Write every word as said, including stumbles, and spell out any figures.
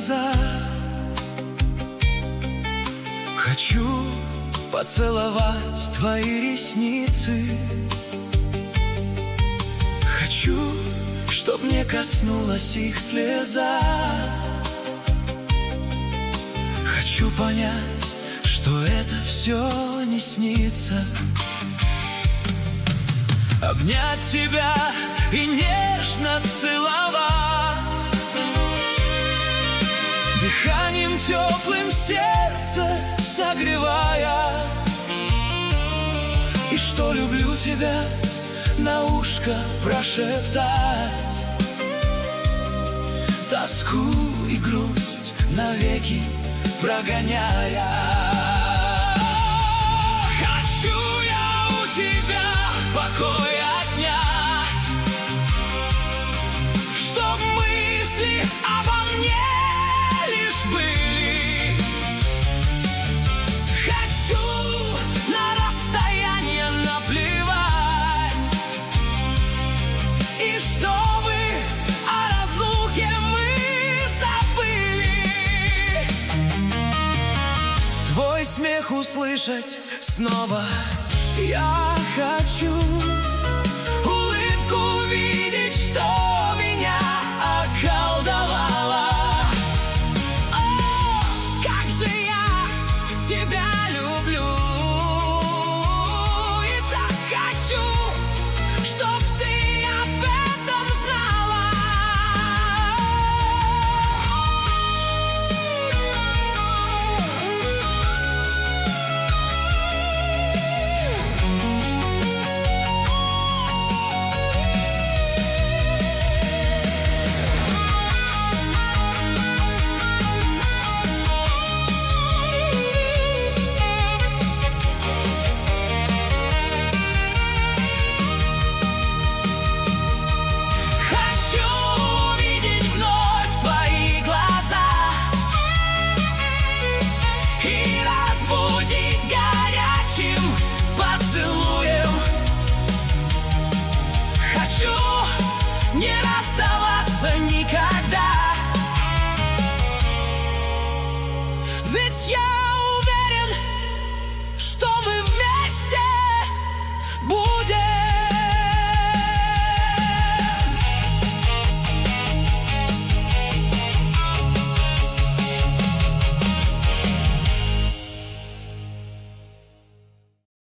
глаза. Хочу поцеловать твои ресницы. Хочу, чтоб не коснулась их слеза. Хочу понять, что это все не снится. Обнять тебя и нежно целовать, дыханием теплым сердце согревая. И что люблю тебя на ушко прошептать, тоску и грусть навеки прогоняя. Хочу я у тебя покой отнять, чтоб мысли обо мне лишь были. Хочу на расстояние наплевать, и чтобы о разлуке мы забыли. Твой смех услышать снова я хочу, улыбку видеть